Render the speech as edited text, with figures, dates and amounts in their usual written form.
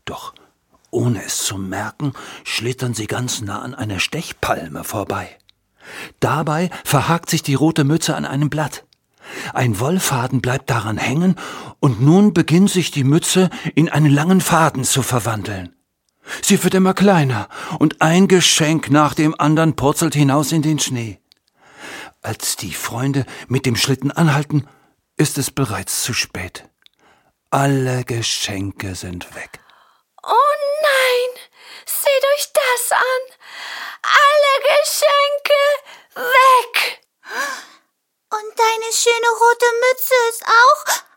Doch ohne es zu merken, schlittern sie ganz nah an einer Stechpalme vorbei. Dabei verhakt sich die rote Mütze an einem Blatt. Ein Wollfaden bleibt daran hängen und nun beginnt sich die Mütze in einen langen Faden zu verwandeln. Sie wird immer kleiner und ein Geschenk nach dem anderen purzelt hinaus in den Schnee. Als die Freunde mit dem Schlitten anhalten, ist es bereits zu spät. Alle Geschenke sind weg. Oh nein, seht euch das an! Alle Geschenke weg! Und deine schöne rote Mütze ist auch